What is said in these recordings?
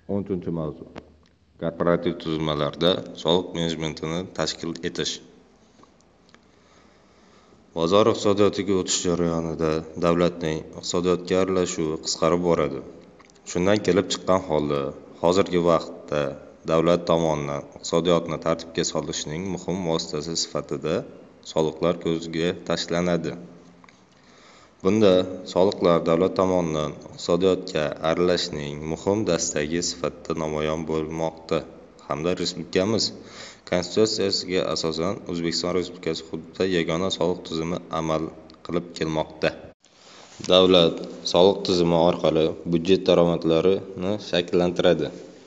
10-mavzu. Korporativ tuzilmalarda soliq menejmentini tashkil etish. Bozor iqtisodiyotiga o'tish jarayonida davlatning iqtisodiyotga aralashuvi qisqarib boradi. Shundan kelib chiqqan holda, hozirgi vaqtda davlat tomonidan iqtisodiyotni tartibga solishning muhim vositasi sifatida soliqlar ko'zga tashlanadi. Bunda soliqlar davlat tomonidan iqtisodiyotga aralashishning muhim dastagi sifatida namoyon bo'lmoqda hamda respublikamiz Konstitutsiyasiga asosan O'zbekiston Respublikasi hududida yagona soliq tizimi amal qilib kelmoqda. Davlat soliq tizimi orqali byudjet daromadlarini shakllantiradi.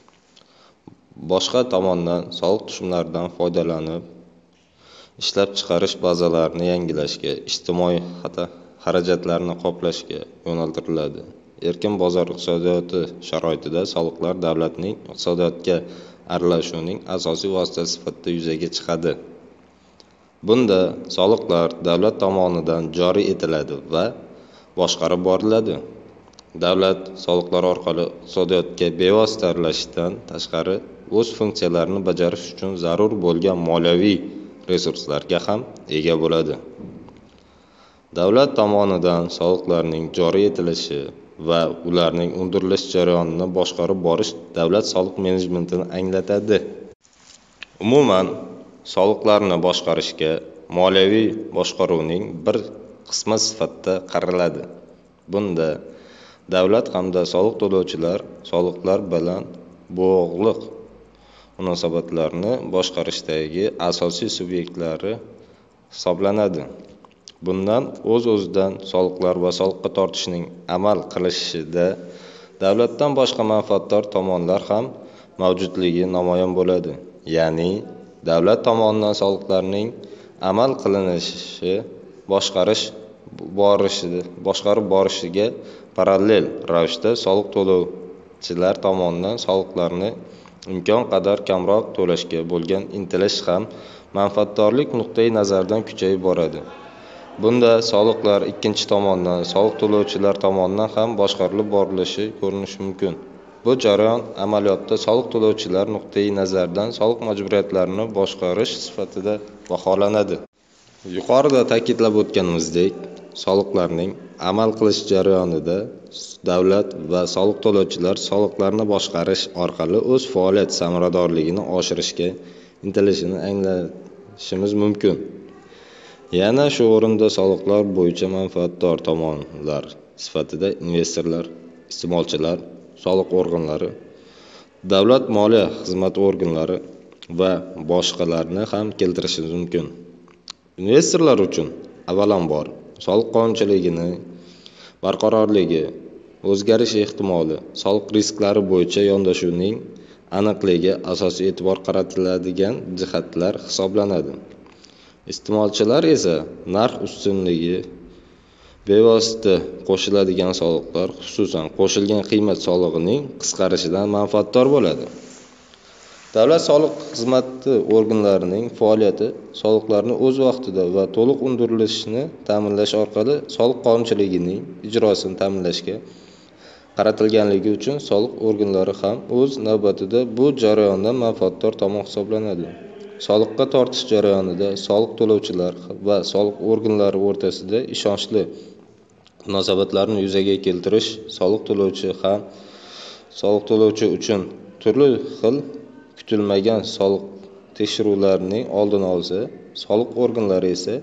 Boshqa tomondan soliq tushumlaridan foydalanib, ishlab chiqarish bazalarini yangilashga, ijtimoiy xarajatlarni qoplashga yo'naltiriladi. Erkin bozor iqtisodiyoti sharoitida soliqlar davlatning iqtisodiyotga aralashuvining asosiy vositasi sifatida yuzaga chiqadi. Bunda soliqlar davlat tomonidan joriy etiladi va boshqarib boriladi. Davlat soliqlar orqali iqtisodiyotga bevosita aralashishdan tashqari o'z funksiyalarini bajarish uchun zarur bo'lgan moliyaviy resurslarga ham ega bo'ladi. Davlat tomonidan soliqlarning joriy etilishi va ularning undirilish jarayonini boshqarib borish davlat soliq menejmentini anglatadi. Umuman, soliqlarni boshqarishga moliyaviy boshqaruvning bir qismi sifatida qaraladi. Bunda davlat hamda soliq to'lovchilar soliqlar bilan bog'liq munosabatlarni boshqarishdagi asosiy subyektlari hisoblanadi. Bundan o'z-o'zidan soliqlar va soliqqa tortishning amal qilishida davlatdan boshqa manfaatdor tomonlar ham mavjudligi namoyon bo'ladi. Ya'ni, davlat tomonidan soliqlarning amal qilinishi boshqarib borishiga parallel ravishda soliq to'lovchilar tomonidan soliqlarni imkon qadar kamroq to'lashga bo'lgan intilish ham manfaatdorlik nuqtai nazaridan kuchayib boradi. Bunda soliqlar ikkinchi tomondan soliq to'lovchilar tomonidan ham boshqarilib borilishi ko'rinishi mumkin. Bu jarayon amaliyotda soliq to'lovchilar nuqtai nazaridan soliq majburiyatlarini boshqarish sifatida baholanadi. Yuqorida ta'kidlab o'tganimizdek, soliqlarning amal qilish jarayonida davlat va soliq to'lovchilar soliqlarni boshqarish orqali o'z faoliyat samaradorligini oshirishga intilishini anglashimiz mumkin. Yana shu o'rinda soliqlar bo'yicha manfaatdor tomonlar sifatida investorlar, iste'molchilar, soliq organlari, davlat moliya xizmati organlari va boshqalarni ham keltirishimiz mumkin. Investorlar uchun avvalambor soliq qonunchiligini barqarorligi, o'zgarish ehtimoli, soliq risklari bo'yicha yondashuvning aniqligiga asosiy e'tibor qaratiladigan jihatlar hisoblanadi. Iste'molchilar esa narx ustunligi bevosita qo'shiladigan soliqlar, xususan qo'shilgan qiymat solig'ining qisqarishidan manfaatdor bo'ladi. Davlat soliq xizmati organlarining faoliyati soliqlarni o'z vaqtida va to'liq undirilishini ta'minlash orqali soliq qonunchiligining ijrosini ta'minlashga qaratilganligi uchun soliq organlari ham o'z navbatida bu jarayondan manfaatdor tomon hisoblanadi. Soliqqa tortish jarayonida soliq to'lovchilar va soliq organlari o'rtasida ishonchli munosabatlarni yuzaga keltirish soliq to'lovchi uchun turli xil kutilmagan soliq tekshiruvlarining oldini olsa, soliq organlari esa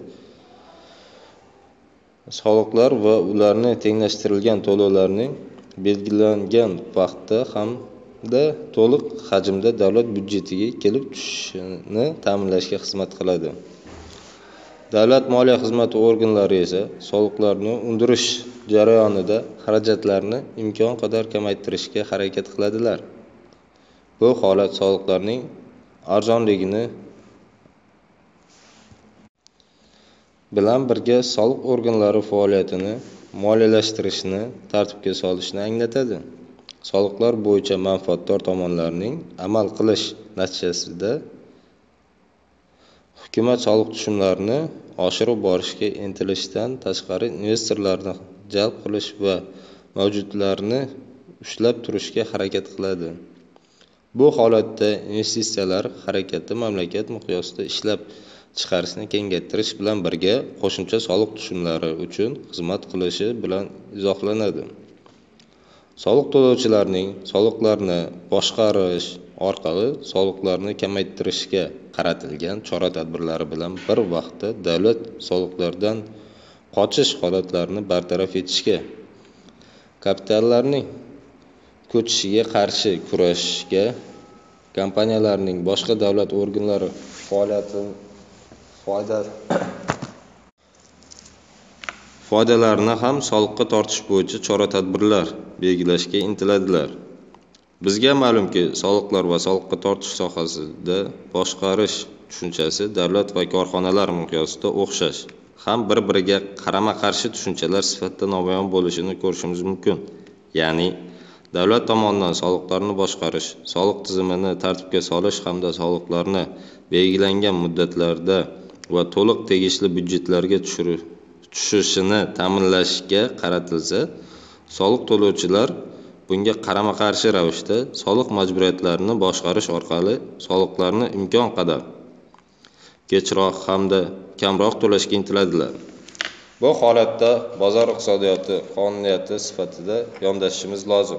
soliqlar va ularni tenglashtirilgan to'lovlarning belgilangan vaqtda hamda to'liq hajmda davlat byudjetiga kelib tushishini ta'minlashga xizmat qiladi. Davlat moliya xizmati organlari esa soliqlarni undirish jarayonida xarajatlarni imkon qadar kamaytirishga harakat qiladilar. Bu holat soliqlarning arzonligini bilan birga soliq organlari faoliyatini moliyalashtirishni tartibga solishni anglatadi. Soliqlar bo'yicha manfaatdor tomonlarning amal qilish natijasida hukumat soliq tushumlarini oshirib borishga intilishdan tashqari investorlarni jalb qilish va mavjudlarni ushlab turishga harakat qiladi. Bu holatda investitsiyalar harakati mamlakat miqyosida ishlab chiqarishni kengaytirish bilan birga qo'shimcha soliq tushumlari uchun xizmat qilishi bilan izohlanadi. Soliq to'lovchilarning soliqlarni boshqarish orqali soliqlarni kamaytirishga qaratilgan chora-tadbirlari bilan bir vaqtda davlat soliqlardan qochish holatlarini bartaraf etishga, kapitallarning ko'chishiga qarshi kurashishga, kompaniyalarning boshqa davlat organlari foydalarini ham soliqqa tortish bo'yicha chora-tadbirlar belgilashga intiladilar. Bizga ma'lumki, soliqlar va soliqqa tortish sohasida boshqarish tushunchasi davlat va korxonalar miqyosida o'xshash, ham bir-biriga qarama-qarshi tushunchalar sifatida namoyon bo'lishini ko'rishimiz mumkin. Ya'ni davlat tomonidan soliqlarni boshqarish, soliq tizimini tartibga solish hamda soliqlarni belgilangan muddatlarda va to'liq tegishli byudjetlarga tushishini ta'minlashga qaratilsa, soliq to'lovchilar bunga qarama-qarshi ravishda soliq majburiyatlarini boshqarish orqali soliqlarni imkon qadar kechroq hamda kamroq to'lashga intiladilar. Bu holatda bozor iqtisodiyoti qonuniyati sifatida yondashishimiz lozim.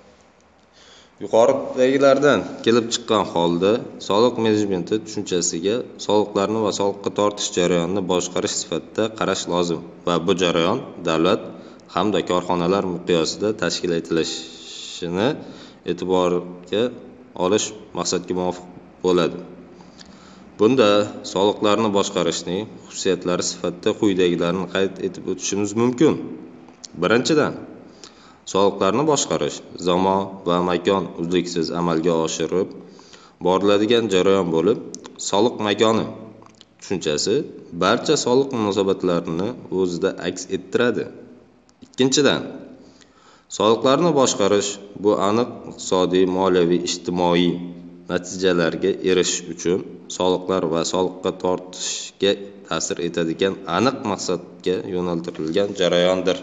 Yuqoridagilardan kelib chiqqan holda soliq menejmenti tushunchasiga soliqlarni va soliqqa tortish jarayonini boshqarish sifatida qarash lozim va bu jarayon davlat hamda korxonalar miqyosida tashkil etilishini e'tiborga olish maqsadga muvofiq bo'ladi. Bunda soliqlarni boshqarishning xususiyatlari sifatida quyidagilarni qayd etib o'tishimiz mumkin. Birinchidan, soliqlarni boshqarish zamon va makon uzluksiz amalga oshirib boriladigan jarayon bo'lib, soliq makoni tushunchasi barcha soliq munosabatlarini o'zida aks ettiradi. Ikkinchidan, soliqlarni boshqarish bu aniq iqtisodiy, moliyaviy, ijtimoiy natijalarga erishish uchun soliqlar va soliqqa tortishga ta'sir etadigan aniq maqsadga yo'naltirilgan jarayondir.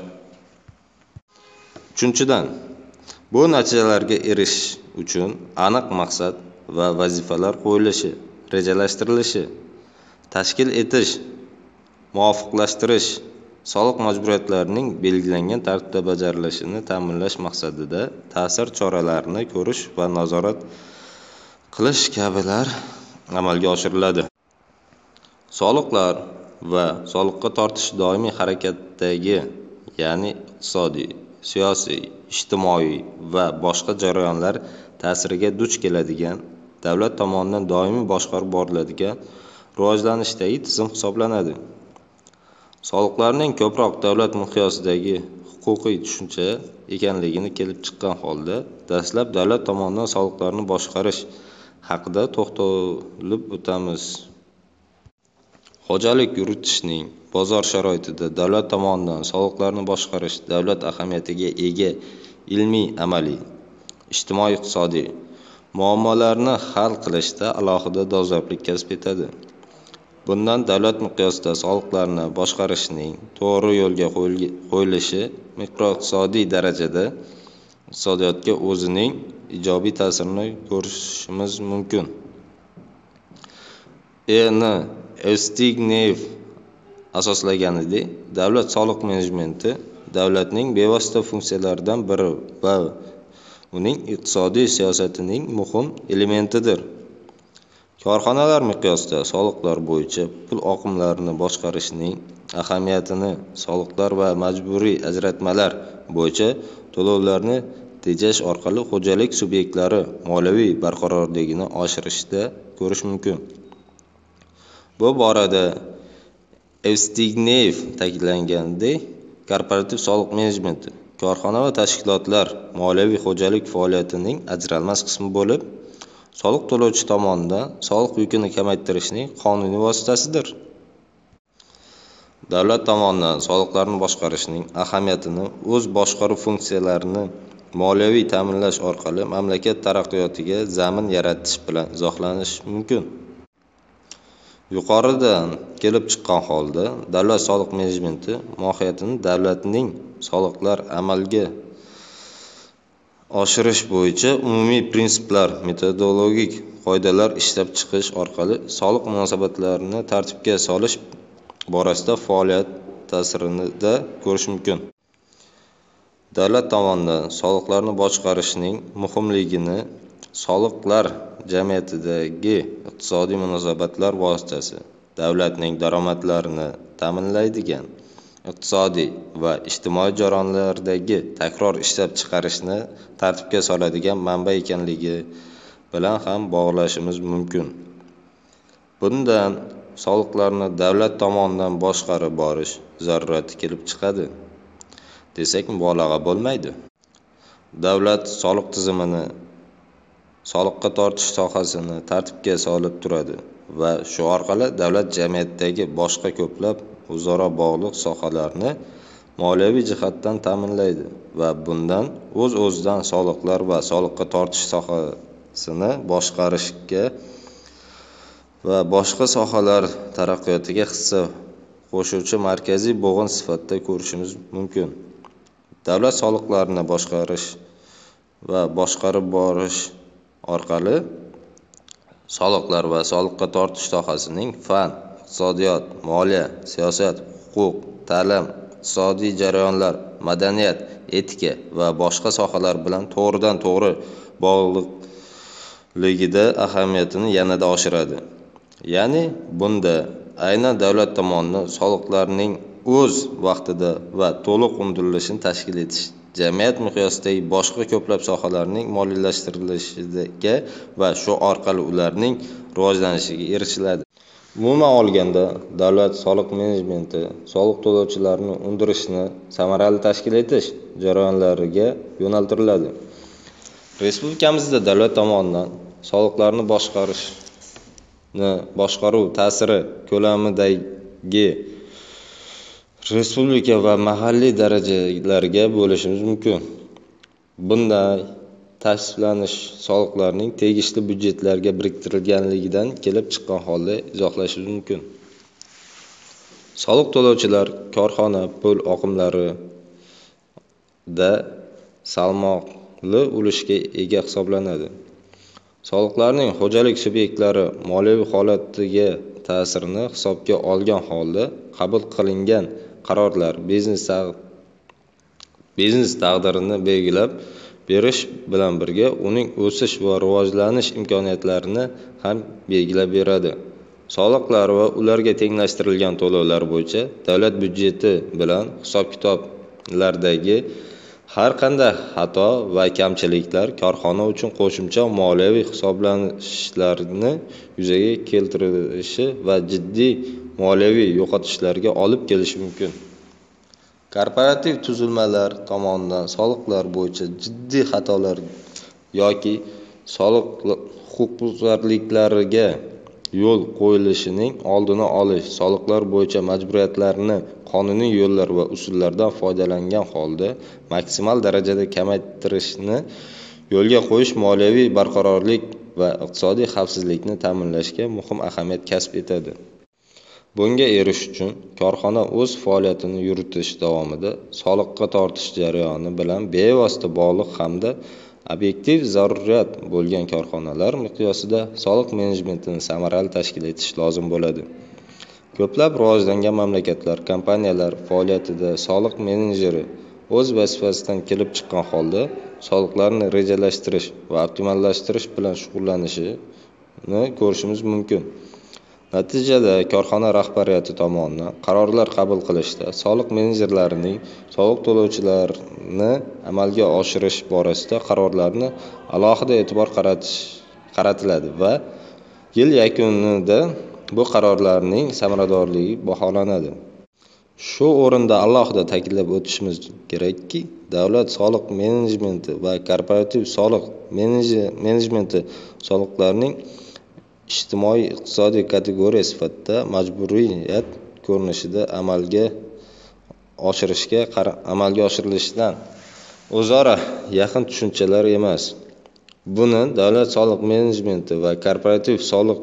Uchinchidan, bu natijalarga erishish uchun aniq maqsad va vazifalar qo'yilishi, rejalashtirilishi, tashkil etish, muvofiqlashtirish, soliq majburiyatlarining belgilangan tartibda bajarilishini ta'minlash maqsadida ta'sir choralarini ko'rish va nazorat qilish kabilar amalga oshiriladi. Soliqlar va soliqqa tortish doimiy harakatdagi, ya'ni iqtisodiy, siyosiy, ijtimoiy va boshqa jarayonlar ta'siriga duch keladigan, davlat tomonidan doimiy boshqarib boriladigan rivojlanishdagi tizim hisoblanadi. Soliqlarning ko'proq davlat miqyosidagi huquqiy tushuncha ekanligini kelib chiqqan holda, dastlab davlat tomonidan soliqlarni boshqarish haqida to'xtalib o'tamiz. Xo'jalik yuritishning bozor sharoitida davlat tomonidan soliqlarni boshqarish davlat ahamiyatiga ega ilmiy, amaliy, ijtimoiy-iqtisodiy muammolarni hal qilishda alohida dolzarblik kasb etadi. Bundan davlat miqyosida soliqlarni boshqarishning to'g'ri yo'lga qo'yilishi makroiqtisodiy darajada iqtisodiyotga o'zining ijobiy ta'sirini ko'rishimiz mumkin. Evstigneyev asoslaganidek, davlat soliq menejmenti davlatning bevosita funksiyalaridan biri va uning iqtisodiy siyosatining muhim elementidir. Korxonalar miqyosida soliqlar bo'yicha pul oqimlarini boshqarishning ahamiyatini, soliqlar va majburiy ajratmalar bo'yicha to'lovlarni tejash orqali xo'jalik subyektlari moliyaviy barqarorligini oshirishda ko'rish mumkin. Bu borada Evstigneyev ta'kidlaganidek, korporativ soliq menejmenti korxona va tashkilotlar moliyaviy xo'jalik faoliyatining ajralmas qismi bo'lib, soliq to'lovchi tomonidan soliq yukini kamaytirishning qonuniy vositasidir. Davlat tomonidan soliqlarni boshqarishning ahamiyatini o'z boshqaruv funksiyalarini moliyaviy ta'minlash orqali mamlakat taraqqiyotiga zamin yaratish bilan izohlanish mumkin. Yuqoridan kelib chiqqan holda, davlat soliq menejmenti mohiyatini davlatning soliqlar oshirish bo'yicha umumiy prinsiplar, metodologik qoidalar ishlab chiqish orqali soliq munosabatlarini tartibga solish borasida faoliyat ta'sirini ko'rish mumkin. Davlat tomonidan soliqlarni boshqarishning muhimligini soliqlar jamiyatdagi iqtisodiy munosabatlar vositasi, davlatning daromadlarini ta'minlaydigan iqtisodiy va ijtimoiy jarayonlardagi takror ishlab chiqarishni tartibga soladigan manba ekanligi bilan ham bog'lashimiz mumkin. Bundan soliqlarni davlat tomonidan boshqarib borish zarurati kelib chiqadi desak mubolag'a bo'lmaydi. Davlat soliq tizimini, soliqqa tortish sohasini tartibga solib turadi va shu orqali davlat jamiyatdagi boshqa ko'plab o'zaro bog'liq sohalarni moliyaviy jihatdan ta'minlaydi va bundan o'z-o'zidan soliqlar va soliqqa tortish sohasini boshqarishga va boshqa sohalar taraqqiyotiga hissa qo'shuvchi markaziy bo'g'in sifatida ko'rishimiz mumkin. Davlat soliqlarni boshqarish va boshqarib borish orqali soliqlar va soliqqa tortish sohasining fan, iqtisodiyot, moliya, siyosat, huquq, ta'lim, iqtisodiy jarayonlar, madaniyat, etika va boshqa sohalar bilan to'g'ridan to'g'ri bog'liqligida ahamiyatini yanada oshiradi. Ya'ni bunda aynan davlat tomonidan soliqlarning o'z vaqtida va to'liq undirilishini tashkil etish, jamiyat miqyosidagi boshqa ko'plab sohalarning moliyalashtirilishiga va shu orqali ularning rivojlanishiga erishiladi. Umuman olganda, davlat soliq menejmenti soliq to'lovchilarni undirishni samarali tashkil etish jarayonlariga yo'naltiriladi. Respublikamizda davlat tomonidan soliqlarni boshqaruv ta'siri ko'lamidagi respublika va mahalliy darajalarga bo'lishimiz mumkin. Bunday tasniflanish soliqlarning tegishli byudjetlarga biriktirilganligidan kelib chiqqan holda izohlashimiz mumkin. Soliq to'lovchilar korxona pul oqimlarida salmoqli ulushga ega hisoblanadi. Soliqlarning xo'jalik subyektlari moliyaviy holatiga ta'sirini hisobga olgan holda qabul qilingan qarorlar biznes taqdirini belgilab berish bilan birga uning o'sish va rivojlanish imkoniyatlarini ham belgilab beradi. Soliqlar va ularga tenglashtirilgan to'lovlar bo'yicha davlat byudjeti bilan hisob-kitoblardagi har qanday xato va kamchiliklar korxona uchun qo'shimcha moliyaviy hisoblanishlarni yuzaga keltirishi va jiddiy moliyaviy yo'qotishlarga olib kelishi mumkin. Korporativ tuzilmalar tomonidan soliqlar bo'yicha jiddiy xatolar yoki soliq huquqbuzarliklariga yo'l qo'yilishining oldini olish, soliqlar bo'yicha majburiyatlarni qonuniy yo'llar va usullardan foydalangan holda maksimal darajada kamaytirishni yo'lga qo'yish moliyaviy barqarorlik va iqtisodiy xavfsizlikni ta'minlashga muhim ahamiyat kasb etadi. Bunga erishish uchun korxona o'z faoliyatini yuritish davomida soliqqa tortish jarayoni bilan bevosita bog'liq hamda obyektiv zarurat bo'lgan korxonalar miqyosida soliq menejmentini samarali tashkil etish lozim bo'ladi. Ko'plab rivojlangan mamlakatlar kompaniyalar faoliyatida soliq menejeri o'z vazifasidan kelib chiqqan holda soliqlarni rejalashtirish va optimallashtirish bilan shug'ullanishini ko'rishimiz mumkin. Natijada korxona rahbariyati tomonidan qarorlar qabul qilishda soliq menejerlarining soliq to'lovchilarni amalga oshirish borasida qarorlarni alohida e'tibor qaratiladi va yil yakunida bu qarorlarning samaradorligi baholanadi. Shu o'rinda alohida ta'kidlab o'tishimiz kerakki, davlat soliq menejmenti va korporativ soliq menejmenti soliqlarning ijtimoiy iqtisodiy kategoriya sifatida majburiyat ko'rinishida amalga oshirilishidan o'zaro yaqin tushunchalar emas. Buni davlat soliq menejmenti va korporativ soliq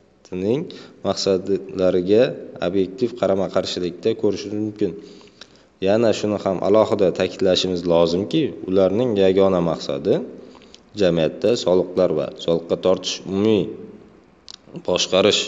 menejmentining maqsadlariga obyektiv qarama-qarshilikda ko'rish mumkin. Yana shuni ham alohida ta'kidlashimiz lozimki, ularning yagona maqsadi jamiyatda soliqlar va soliqqa tortish umumiy boshqarish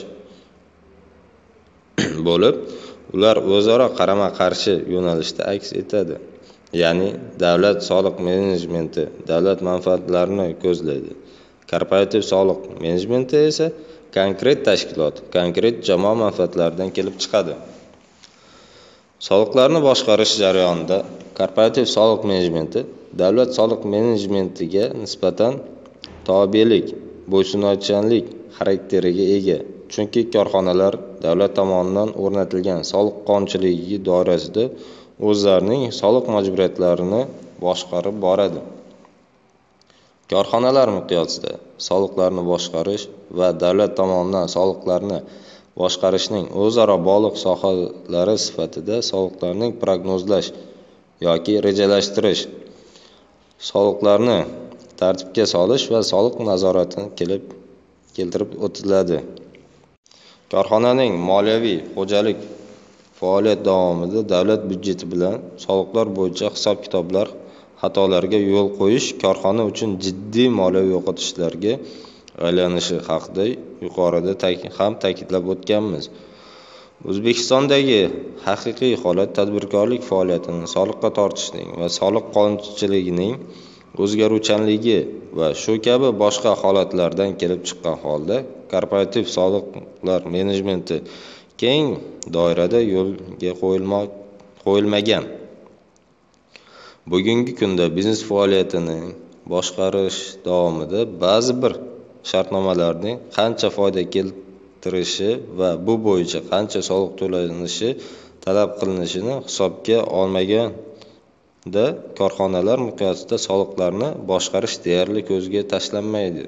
bo'lib, ular o'zaro qarama-qarshi yo'nalishda aks etadi. Ya'ni davlat soliq menejmenti davlat manfaatlarini ko'zlaydi. Korporativ soliq menejmenti esa konkret tashkilot, konkret jamoa manfaatlaridan kelib chiqadi. Soliqlarni boshqarish jarayonida korporativ soliq menejmenti davlat soliq menejmentiga nisbatan tobelik, bo'ysunuvchanlik xarakteriga ega. Chunki korxonalar davlat tomonidan o'rnatilgan soliq qonunchiligi doirasida o'zlarining soliq majburiyatlarini boshqarib boradi. Korxonalar miqyosida soliqlarni boshqarish va davlat tomonidan soliqlarni boshqarishning o'zaro bog'liq sohalari sifatida soliqlarni prognozlash yoki rejalashtirish, soliqlarni tartibga solish va soliq nazoratini keltirib o'tiladi. Korxonaning moliyaviy xo'jalik faoliyat davomida davlat byudjeti bilan soliqlar bo'yicha hisob-kitoblar xatolariga yo'l qo'yish korxona uchun jiddiy moliyaviy yo'qotishlarga aylanishi haqida yuqorida ham ta'kidlab o'tganmiz. O'zbekistondagi haqiqiy holat tadbirkorlik faoliyatini soliqqa tortishning va soliq qonunchiligining o'zgaruvchanligi va shu kabi boshqa holatlardan kelib chiqqan holda korporativ soliqlar menejmenti keng doirada yo'lga qo'yilmagan. Bugungi kunda biznes faoliyatini boshqarish davomida ba'zi bir shartnomalarning qancha foyda keltirishi va bu bo'yicha qancha soliq to'lanishi talab qilinishini hisobga olmaganda korxonalar miqyosida soliqlarni boshqarish deyarli ko'zga tashlanmaydi.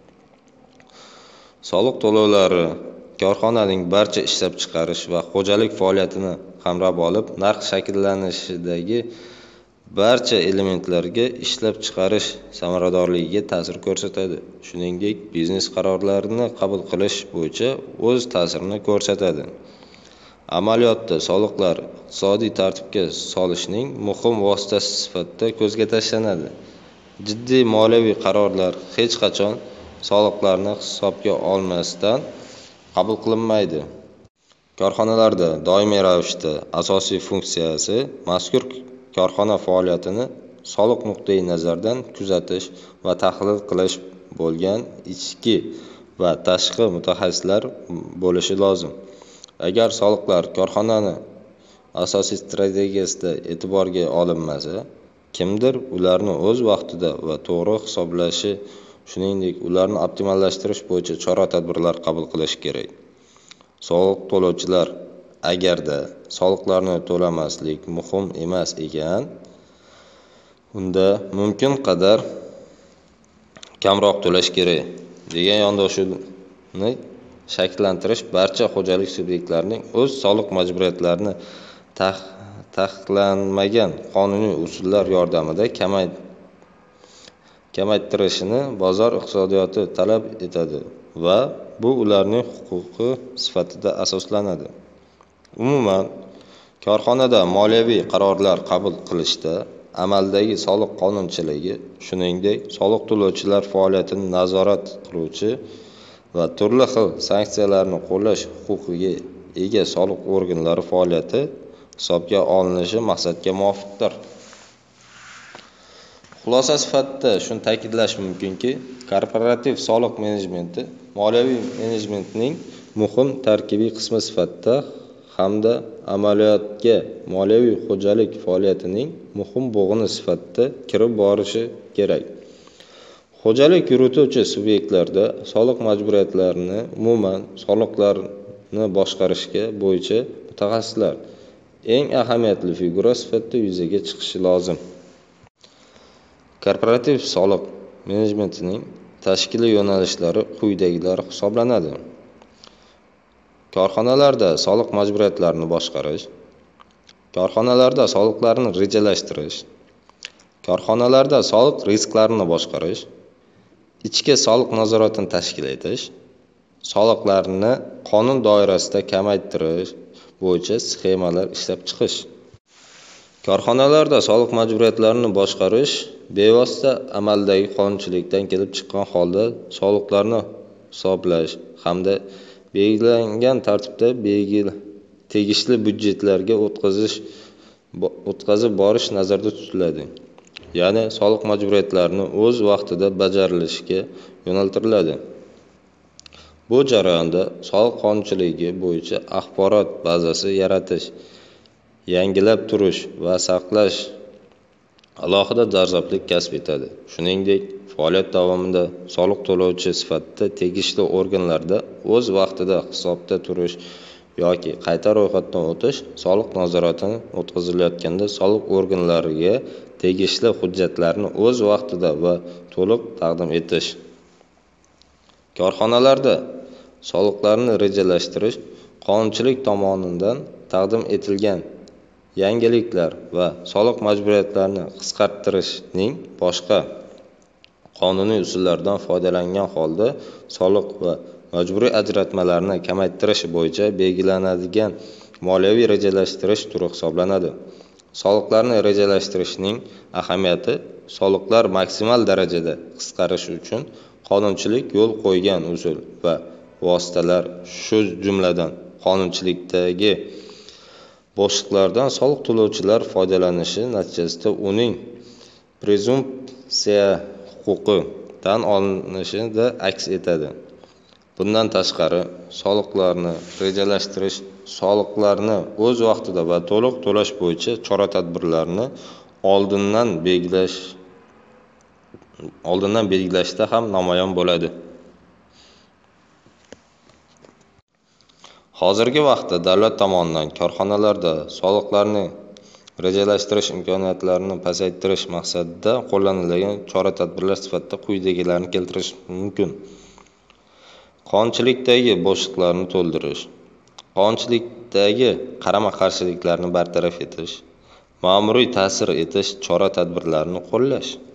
Soliq to'lovlari korxonaning barcha ishlab chiqarish va xo'jalik faoliyatini qamrab olib, narx shakllanishidagi barcha elementlarga ishlab chiqarish samaradorligiga ta'sir ko'rsatadi. Shuningdek, biznes qarorlarini qabul qilish bo'yicha o'z ta'sirini ko'rsatadi. Amaliyotda soliqlar iqtisodiy tartibga solishning muhim vositasi sifatida ko'zga tashlanadi. Jiddiy moliyaviy qarorlar hech qachon soliqlarni hisobga olmasdan qabul qilinmaydi. Korxonalarda doimiy ravishda asosiy funksiyasi mazkur korxona faoliyatini soliq nuqtai nazaridan kuzatish va tahlil qilish bo'lgan ichki va tashqi mutaxassislar bo'lishi lozim. Agar soliqlar korxonani asosiy strategiyasida e'tiborga olinmasa, kimdir ularni o'z vaqtida va to'g'ri hisoblashi, shuningdek ularni optimallashtirish bo'yicha chora-tadbirlar qabul qilish kerak. Soliq to'lovchilar agarda soliqlarni to'lamaslik muhim emas ekan, unda mumkin qadar kamroq to'lash kerak degan yondashuvni shakllantirish barcha xo'jalik subyektlarining o'z soliq majburiyatlarini taqiqlanmagan qonuniy usullar yordamida kamaytirishini bozor iqtisodiyoti talab etadi va bu ularning huquqi sifatida asoslanadi. Umuman, korxonada moliyaviy qarorlar qabul qilishda amaldagi soliq qonunchiligi, shuningdek, soliq to'lovchilar faoliyatini nazorat qiluvchi va turli xil sanksiyalarni qo'llash huquqiga ega soliq organlari faoliyati hisobga olinishi maqsadga muvofiqdir. Xulosa sifatida shuni ta'kidlash mumkinki, korporativ soliq menejmenti moliyaviy menejmentning muhim tarkibiy qismi sifatida hamda amaliyotga moliyaviy xo'jalik faoliyatining muhim bo'g'ini sifatida kirib borishi kerak. Xo'jalik yurituvchi subyektlarda soliq majburiyatlarini, umuman soliqlarni boshqarishga bo'yicha mutaxassislar eng ahamiyatli figura sifatida yuzaga chiqishi lozim. Korporativ soliq menejmentining tashkiliy yo'nalishlari quyidagilar hisoblanadi. Korxonalarda soliq majburiyatlarini boshqarish, korxonalarda soliqlarni rejalashtirish, korxonalarda soliq risklarini boshqarish, ichki soliq nazoratini tashkil etish, soliqlarni qonun doirasida kamaytirish bo'yicha sxemalar ishlab chiqish. Korxonalarda soliq majburiyatlarini boshqarish bevosita amaldagi qonunchilikdan kelib chiqqan holda soliqlarni hisoblash hamda belgilangan tartibda tegishli byudjetlarga o'tkazib borish nazarda tutiladi. Ya'ni soliq majburiyatlarini o'z vaqtida bajarilishiga yo'naltiriladi. Bu jarayonda soliq qonunchiligi bo'yicha axborot bazasi yaratish, yangilab turish va saqlash alohida dolzarblik kasb etadi. Shuningdek, faoliyat davomida soliq to'lovchi sifatida tegishli organlarda o'z vaqtida hisobda turish yoki qayta ro'yxatdan o'tish, soliq nazoratini o'tkazilayotganda soliq organlariga tegishli hujjatlarni o'z vaqtida va to'liq taqdim etish. Korxonalarda soliqlarni rejalashtirish qonunchilik tomonidan taqdim etilgan yangiliklar va soliq majburiyatlarini qisqartirishning boshqa qonuniy usullaridan foydalangan holda soliq va majburiy ajratmalarni kamaytirish bo'yicha belgilanadigan moliyaviy rejalashtirish turi hisoblanadi. Soliqlarni rejalashtirishning ahamiyati soliqlar maksimal darajada qisqarishi uchun qonunchilik yo'l qo'ygan usul va vositalar, shu jumladan qonunchilikdagi boshliqlardan soliq to'lovchilar foydalanishi natijasida uning prezumpsiya huquqi tan olinishida aks etadi. Bundan tashqari, soliqlarni rejalashtirish soliqlarni o'z vaqtida va to'liq to'lash bo'yicha chora-tadbirlarni oldindan belgilashda ham namoyon bo'ladi. Hozirgi vaqtda davlat tomonidan korxonalarda soliqlarni rejalashtirish imkoniyatlarini pasaytirish maqsadida qo'llaniladigan chora-tadbirlar sifatida quyidagilarni keltirish mumkin. Qonunchilikdagi bo'shliqlarni to'ldirish, qonunchilikdagi qarama-qarshiliklarni bartaraf etish, ma'muriy ta'sir etish chora-tadbirlarini qo'llash.